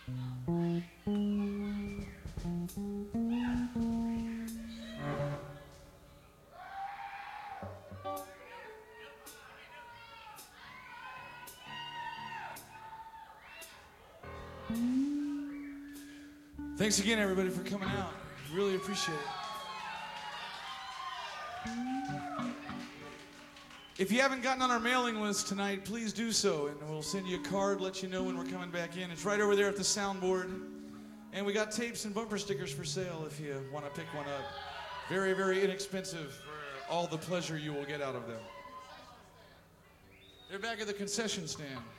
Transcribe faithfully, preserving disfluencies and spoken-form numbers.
Thanks again, everybody, for coming out. Really appreciate it. If you haven't gotten on our mailing list tonight, please do so, and we'll send you a card, let you know when we're coming back in. It's right over there at the soundboard. And we got tapes and bumper stickers for sale if you want to pick one up. Very, very inexpensive for all the pleasure you will get out of them. They're back at the concession stand.